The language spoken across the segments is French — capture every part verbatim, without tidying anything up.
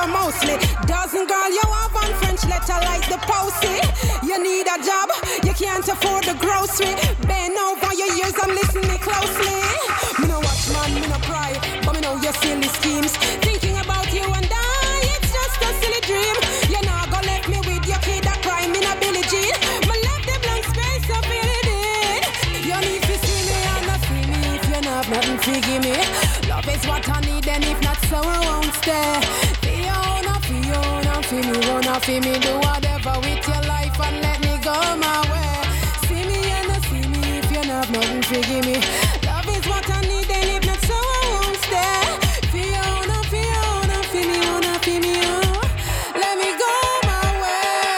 her mostly. Dozen girl you have on French letter like the posy. You need a job, you can't afford the grocery. Bend over your ears and listen me closely. Me no watch man, me no pry, but me know your silly schemes. Thinking about you and I, it's just a silly dream. You not gonna let me with your kid that crime in a Billie Jean. Me left the blank space, I feel it in. You need to see me and not see me if you not have nothing to give me. Love is what I need, and if not so I won't stay. Fiona, Fiona, feel me, wanna feel me, do whatever with your life and let me go my way. See me and not see me if you not have nothing to give me. Love is what I need, and if not so I won't stay. Fiona, Fiona, feel me, wanna feel me, oh, let me go my way.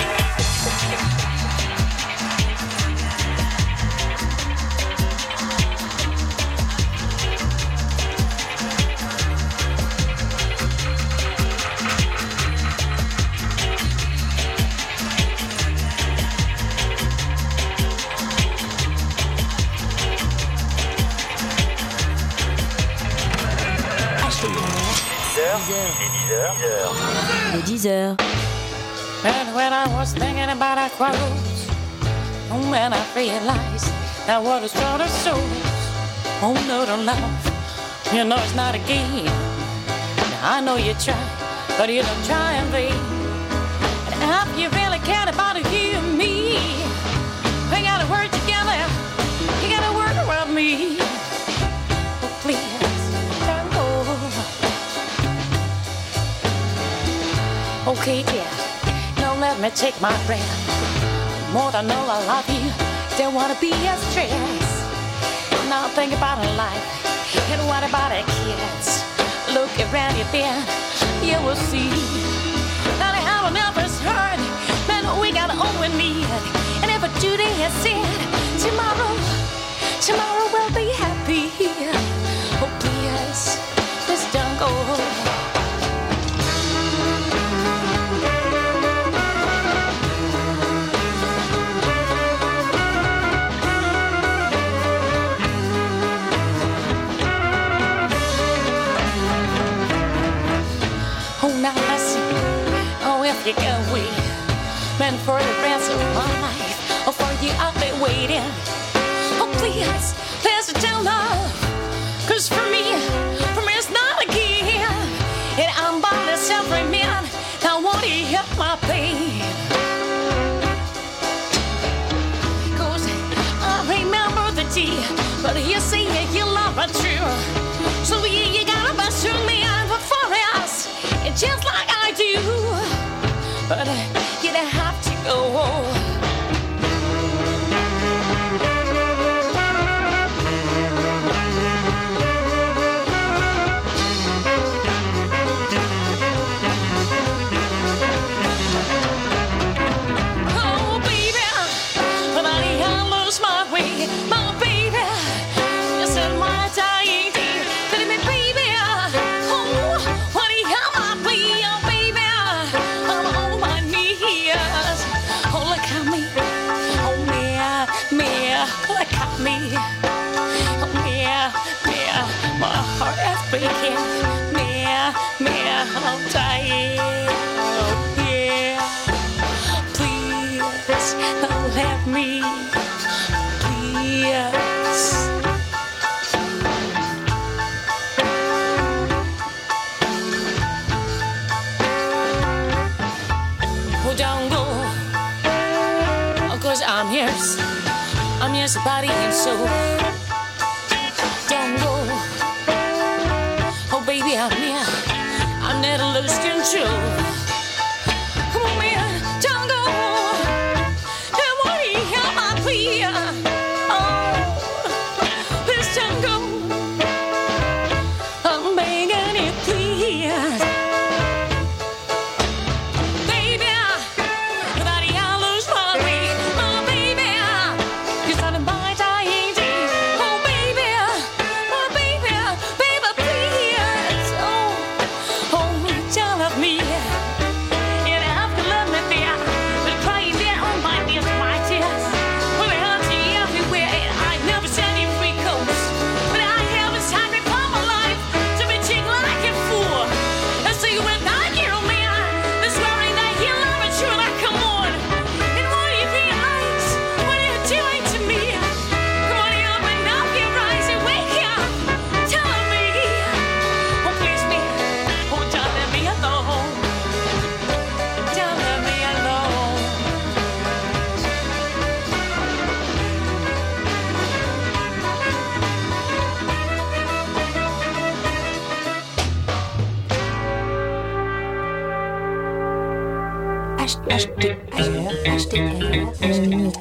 Les dix heures. And when I was thinking about our quarrels, oh man, I realized that what is brought us souls. Oh no, don't love, you know it's not a game. Now, I know you try, but you don't try and be. And if you really cared about it, you and me, we gotta work together, you gotta work around me. Oh please, don't go. Okay, yeah, now let me take my breath. More than all I love you, don't wanna be a stress. Now think about a life, and what about our kids? Look around your bed, you will see that I have enough is hurt, man, we got all we need. And if a today is said, tomorrow, tomorrow we'll be happy. Oh please, please don't go. Now listen, oh if you go away, man, for the rest of my life, or for you I'll be waiting. Oh please, please don't love, cause for me, for me it's not a gift. And I'm by the suffering man, that won't help my pain. Cause I remember the day, but you say that you love me true. So you, you gotta be true man before us. Just like I do, but uh, you don't have to go. Oh baby, but I can't lose my way, my baby. You said my dying day, but me baby. Look at me, oh yeah, yeah, my heart is breaking, yeah, yeah, I'm dying, oh yeah, please don't let me, please. Oh don't go, cause I'm yours. I'm just body and soul. Don't go. Oh baby, I'm here. I'm never lose control. Come on man, don't go. Don't worry, help my plea. Oh, please don't go. I'm begging you, please. Baby, without you I lose my way. My baby, you're starting my dying day. Achetez ailleurs, achetez ailleurs, mix.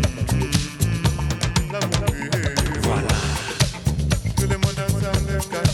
Voilà. Tout le monde ensemble,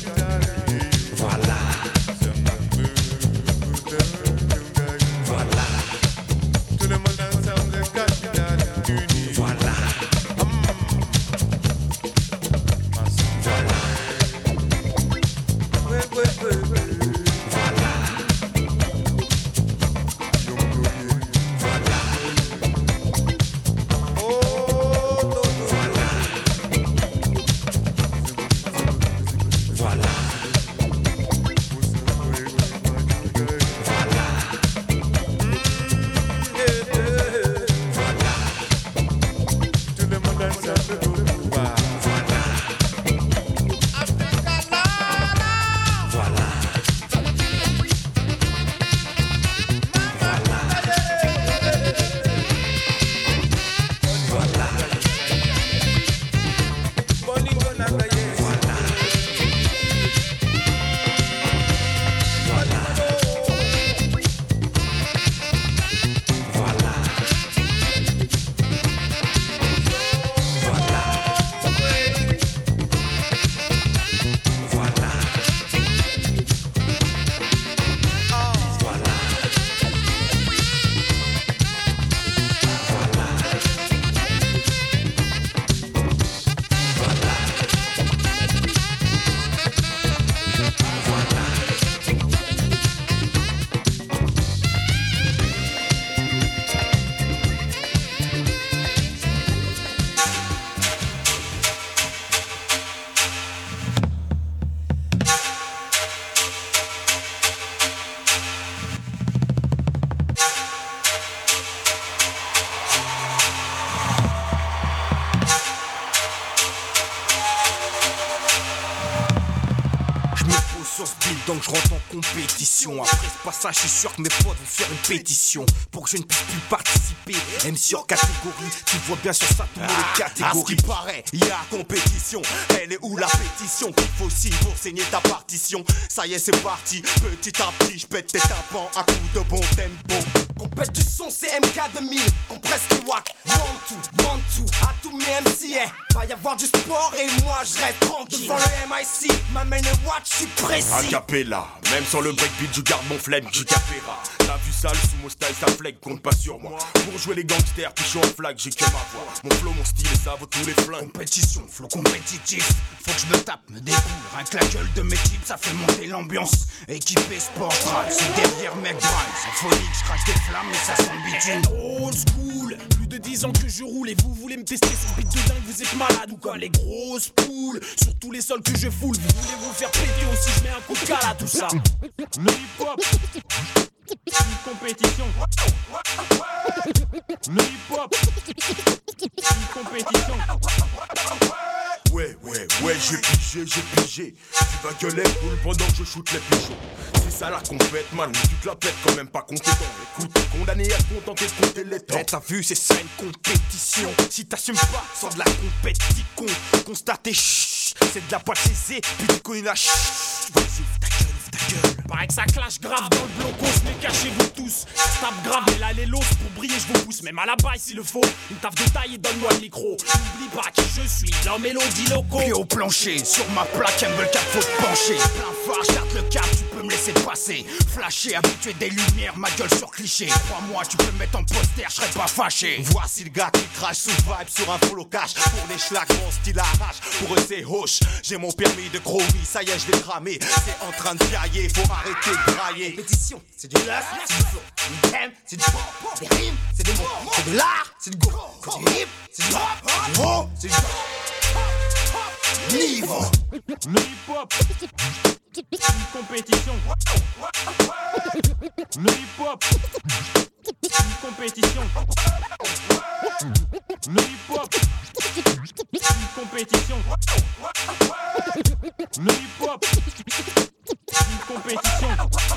sur ce beat, donc je rentre en compétition. Après ce passage, je suis sûr que mes potes vont faire une pétition pour que je ne puisse plus participer. M C hors catégorie, tu vois bien sur ça tout le monde est catégorie. À ce qui paraît, il y a compétition. Elle est où la pétition qu'il faut aussi pour signer ta partition? Ça y est, c'est parti, petit à petit, je pète tes tympans à coups de bon tempo. On pète du son, c'est M K deux mille, on presse les wack. One two, one two, à tous mes M C, eh. Va y avoir du sport et moi je reste tranquille. Devant le M I C, m'amène le watch, je suis précis. Acapella, même sans le breakbeat, je garde mon flemme, je capéra. T'as vu ça, le sumo style, ça flag, compte pas sur moi. Pour jouer les gangsters, puis je suis en flag, j'ai que ma voix. Mon flow, mon style, et ça vaut tous les flingues. Compétition, flow compétitif, faut que je me tape, me découvre. Rien que la gueule de mes types, ça fait monter l'ambiance. Équipé sport drive, c'est derrière mec drive. C'est folie, je crache des flammes, mais ça sent le bitume. Old school, plus de dix ans que je roule et vous voulez me tester sur beat de dingue, vous êtes malade ou quoi les grosses poules. Sur tous les sols que je foule, vous voulez vous faire péter aussi, je mets un coup de cale à tout ça. Le hip-hop, une compétition. Le hip-hop, une compétition. Ouais, ouais, ouais, j'ai pigé, j'ai pigé. Tu vas gueuler boule pendant que je shoot les pigeons. C'est ça la compète, man, tu te la pètes quand même pas compétent. Écoute, condamné à te contenter de compter les temps. Eh, t'as vu, c'est ça une compétition. Si t'assumes pas, sans de la compétition. Constater, chut, c'est de la boîte aisée, puis tu connais la chut. Vas-y, ouvre ta gueule, ouvre ta gueule. Paraît que ça clash grave dans le blocos, mais cachez-vous tous. Je tape grave et là les los pour briller, je vous pousse. Même à la baille s'il le faut, une taf de taille et donne-moi le micro. N'oublie pas qui je suis, la mélodie loco. Pied au plancher, sur ma plaque, M quatre faut te pencher. Plein phare, je garde le cap, tu peux me laisser passer. Flasher, habitué des lumières, ma gueule sur cliché. Crois-moi, tu peux me mettre en poster, je serais pas fâché. Voici le gars qui crache sous vibe sur un follow cash. Pour les schlags, mon style arrache. Pour eux c'est hoche, j'ai mon permis de gros vie. Ça y est, je vais cramer, c'est en train de piailler. Faut arrêter de brailler. Compétition, c'est du bluff, c'est du flow. Une thème, c'est du pop. Des rimes, c'est des mots. C'est de l'art, c'est du go. C'est du hip, c'est du hop. C'est du haut, c'est du top. Niveau. Le hip-hop, une compétition. Le hip-hop, une compétition. Le hip-hop, une compétition. Le hip-hop, une compétition.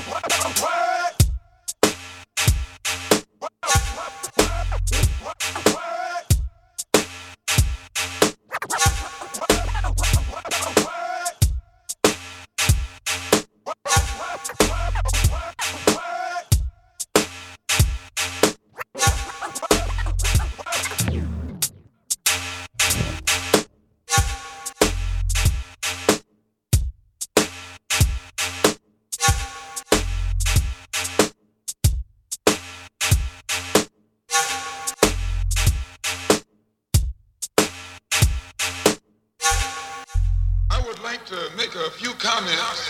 To make a few comments.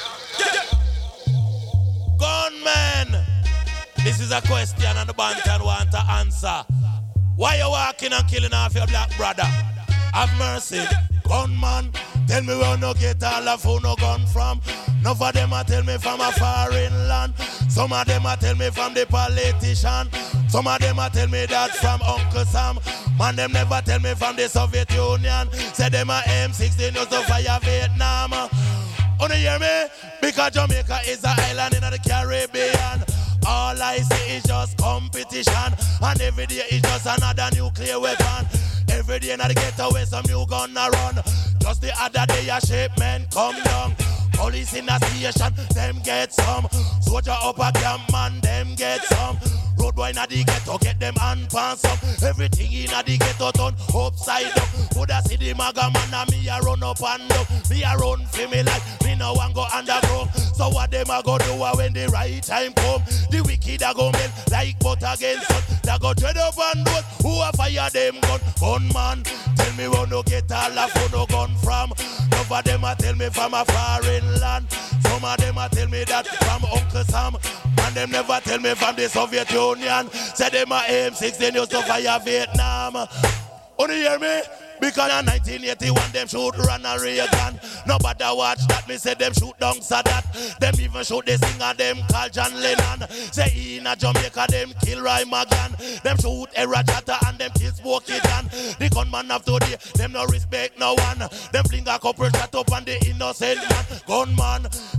Gunman, this is a question and the Bantan want to answer. Why you walking and killing off your black brother? Have mercy, gunman. Tell me where no get all of who no gun from. None of them a tell me from a foreign land. Some of them a tell me from the politician. Some of them a tell me that from Uncle Sam. Man, them never tell me from the Soviet Union. Say them a M sixteen used to fire Vietnam. Wanna hear me? Because Jamaica is an island in the Caribbean. All I see is just competition. And every day is just another nuclear weapon. Every day in the getaway some new gun a run. Just the other day a shipment come down. Police in the station, them get some. Soldier up a camp, man, them get some. Road boy in the ghetto, get them hand pan some. Everything in the ghetto turn upside down. Coulda see the maga man and me a run up and down. Me a run for me like me no one go underground. So what them a go do when the right time come? The wicked a go melt like butter against sun. They go dread up and down. Who a fire them gun? Gunman, tell me where no get all of who no gun from. None of them a tell me from a foreign land. Some of them a tell me that from Uncle Sam. And them never tell me from the Soviet Union. Say them a M sixteen used to fire Vietnam. Wanna hear me? Because in nineteen eighty-one them shoot Ronald Reagan. Nobody watch that, me say them shoot down Sadat. Them even shoot the singer them call John Lennon. Say in a Jamaica them kill Roy Magan. Them shoot Era Jata and them kill Smokey Dan. The gunman of today, them no respect no one. Them fling a couple shot up on the innocent man. Gunman,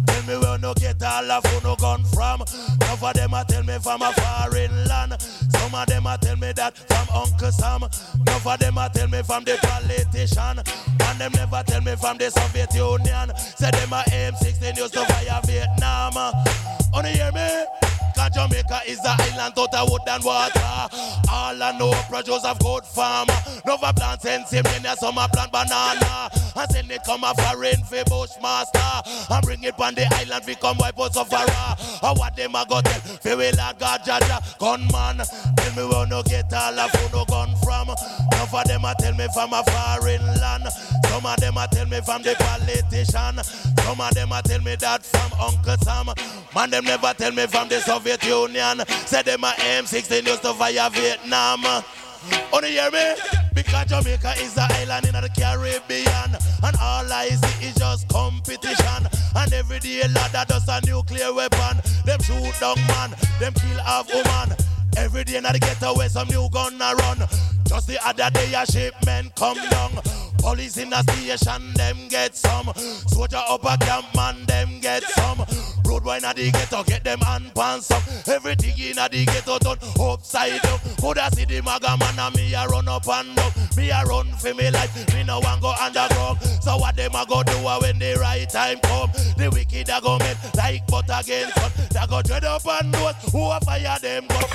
Tell me where no get all of who no gun from. Enough of them a tell me from a foreign land. Some of them a tell me that from Uncle Sam. Enough of them a tell me from the politician. And them never tell me from the Soviet Union. Say them a M sixteen used to fire Vietnam. Wanna hear me? Cause Jamaica is the island out of wood and water. All I know produce of good farm. Nova plant send Semenia, some a plant banana. And send it come a foreign for Bushmaster. And bring it on the island we come wipe out sufferer. And what them a go tell? Fi we like God Jaja. Gunman, tell me where no get all of who no gun from. Enough of them a tell me from a foreign land. Some of them a tell me from the politician. Some of them a tell me that from Uncle Sam. Man, them never tell me from the Soviet Union. Say them a M sixteen used to fire Vietnam. Wanna hear me? Because Jamaica is the island in the Caribbean. And all I see is just competition. And every day ladder does a nuclear weapon. Them shoot down man, them kill half woman. Every day in the getaway some new gun a run. Just the other day a shipment come down. Police in the station, them get some. Soldier up a camp, man, them get some. Road boy in the ghetto, get them hand pants up. Everything in the ghetto done upside down. Coulda see the maga man and me a run up and down. Me a run for me life, me no one go underground. So what them a go do when the right time come? The wicked a go make like butter against sun. They go dread up and nose, who a fire them gun.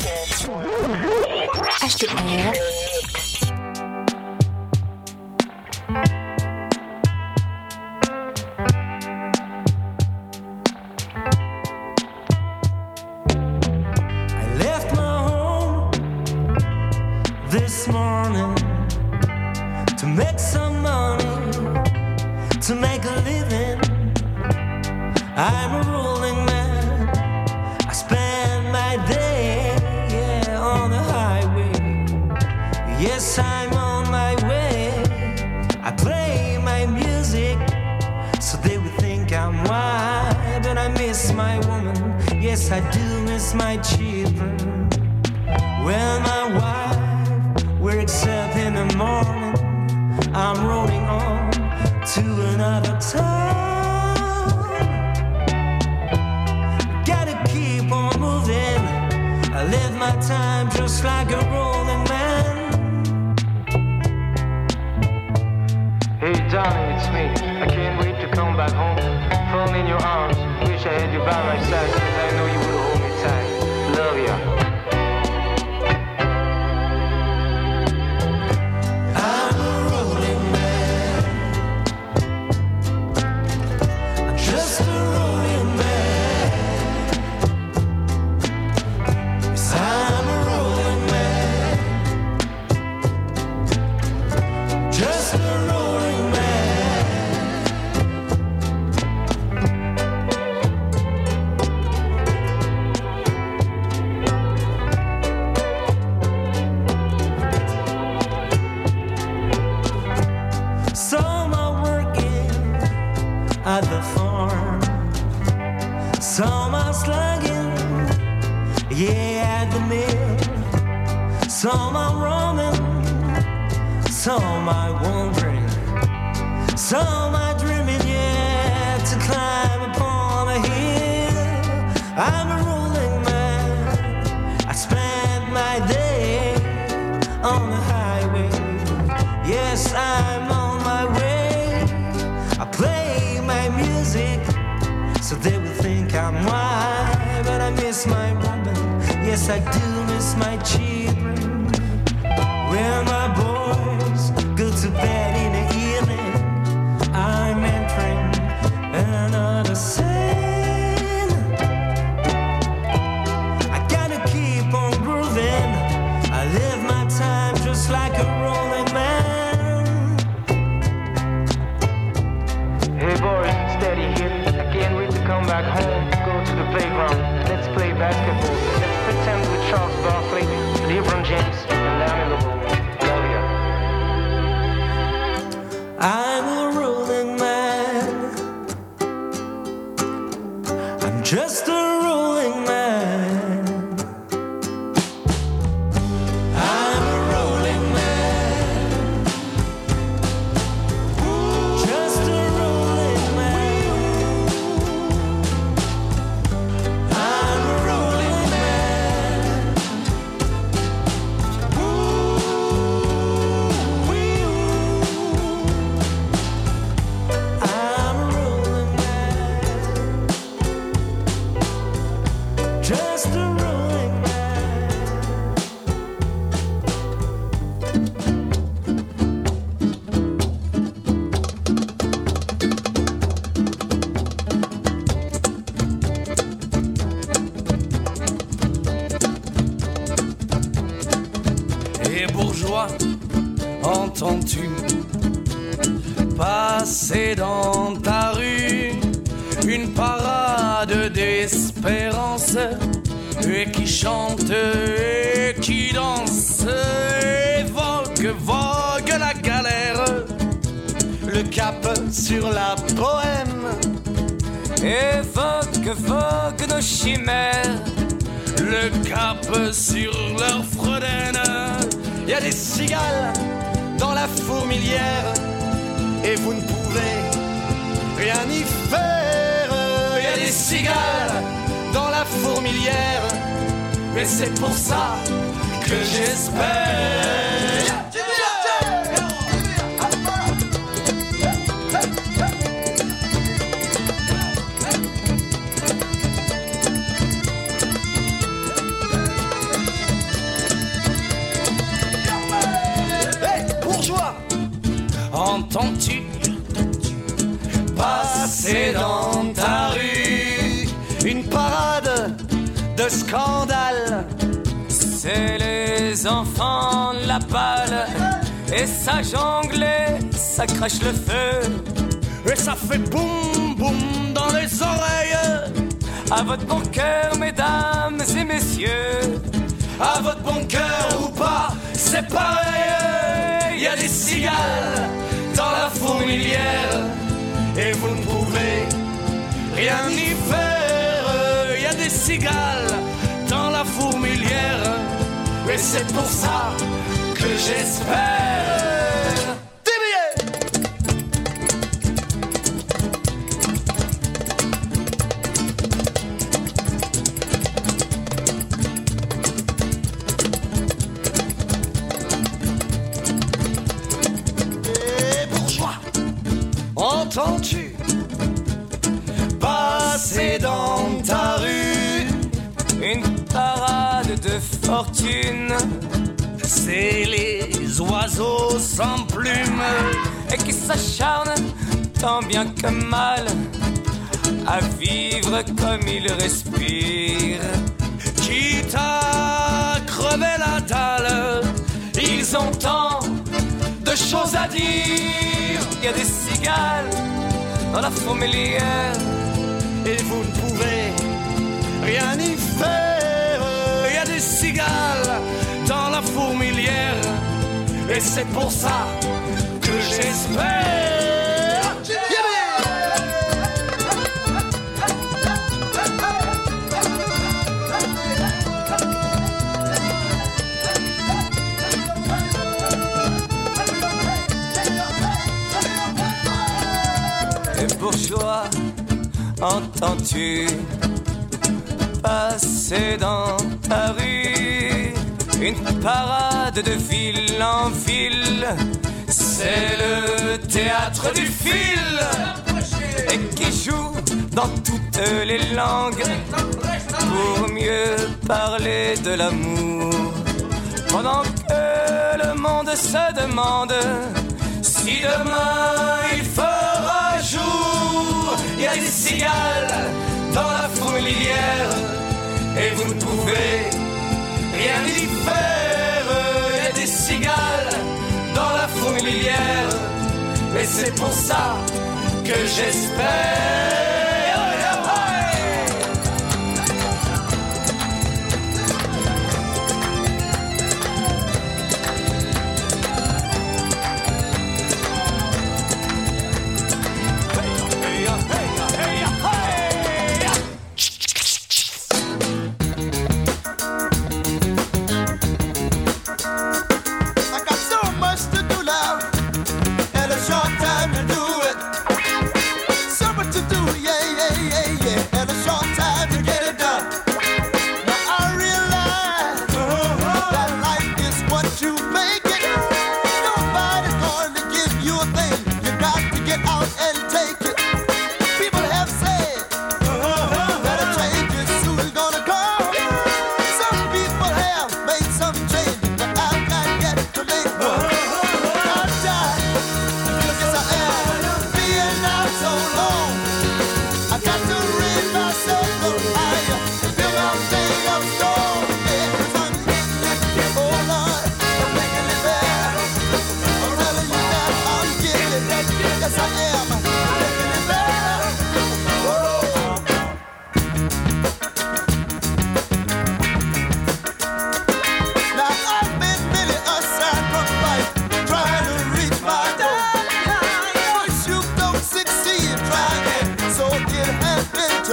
Achetez air. This morning to make some money, to make a living. I'm a rolling man. I spend my day, yeah, on the highway. Yes, I'm on my way. I play my music so they would think I'm wild, but I miss my woman. Yes, I do miss my children. Well, my wife wakes up in the morning, I'm rolling on to another town. Gotta keep on moving, I live my time just like a rolling man. Hey darling, it's me, I can't wait to come back home. Fall in your arms, wish I had you by my side, cause I know you would hold me tight. Love ya. At the farm, some are slugging, yeah, at the mill. Some are roaming, some are wandering, some are dreaming, yeah, to climb upon a hill. I'm a rolling man, I spend my day on the highway. Yes, I'm on my way, I play my music so they will think I'm wild, but I miss my woman. Yes, I do miss my children. Well, my boys go to bed in the evening, I'm entering another scene. I gotta keep on grooving, I live my time just like a rolling man. Hey boys, steady here. I can't wait to come back home. Go to the playground. Let's play basketball. Let's pretend with Charles Barkley, LeBron James, and Larry LeBron. Love ya. I'm a rolling man. I'm just a rolling man. I'm a rolling man. Just a rolling man. Entends-tu passer dans ta rue une parade d'espérance et qui chante et qui danse, évoque, vogue la galère, le cap sur la bohème, évoque, vogue nos chimères, le cap sur leur Frodène. Y a des cigales dans la fourmilière et vous ne pouvez rien y faire. Y a des cigales dans la fourmilière et c'est pour ça que j'espère. Entends-tu passer dans ta rue une parade de scandale? C'est les enfants de la balle et ça jongle et ça crache le feu et ça fait boum boum dans les oreilles. À votre bon cœur, mesdames et messieurs, à votre bon cœur ou pas, c'est pareil. Y a des cigales dans la fourmilière et vous ne pouvez rien y faire. Y a des cigales dans la fourmilière et c'est pour ça que j'espère. Entends-tu passer dans ta rue une parade de fortune? C'est les oiseaux sans plumes et qui s'acharnent tant bien que mal à vivre comme ils respirent. Quitte à crever la dalle, ils ont tant de choses à dire. Y a des cigales dans la fourmilière et vous ne pouvez rien y faire. Y a des cigales dans la fourmilière et c'est pour ça que j'espère. Bourgeois, entends-tu passer dans ta rue une parade de ville en ville? C'est le théâtre du fil et qui joue dans toutes les langues pour mieux parler de l'amour. Pendant que le monde se demande si demain il fera jour, il y a des cigales dans la fourmilière et vous ne pouvez rien y faire. Il y a des cigales dans la fourmilière et c'est pour ça que j'espère. So much to do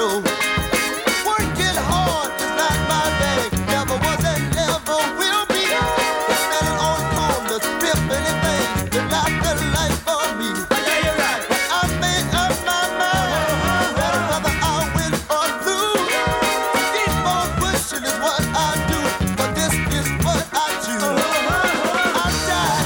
know. Working hard is not my bag. Never was and never will be. Standing on corners, pimping and things. It's not the life for me. Yeah, you're right. But I made up my mind that whether I win or lose, keep on pushing is what I do. But this is what I choose. I died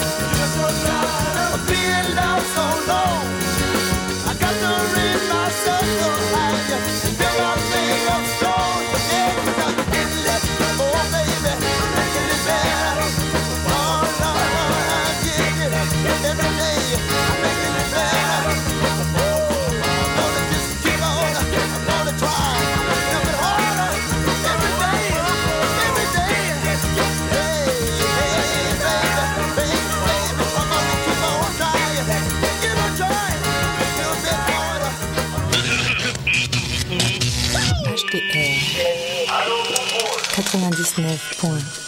of being down so long. I got to raise myself up higher and build my thing up strong. Yeah, 'cause I'm getting left, oh baby, I'm making it better. Oh no, I get it every day. I'm making it better. Oh, I'm gonna just keep on. I'm gonna try. Make it harder every day, every day. Hey, hey, baby, baby, baby, I'm gonna keep on trying. Keep on trying. A little bit harder. H T R quatre-vingt-dix-neuf point